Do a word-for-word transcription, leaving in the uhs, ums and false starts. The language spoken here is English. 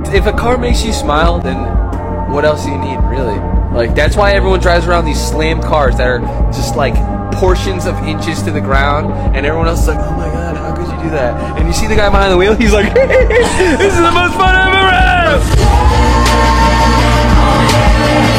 if a car makes you smile, then what else do you need, really? Like, that's why everyone drives around these slammed cars that are just like portions of inches to the ground, and everyone else is like, oh my god, how could you do that? And you see the guy behind the wheel, he's like, this is the most fun I've ever had!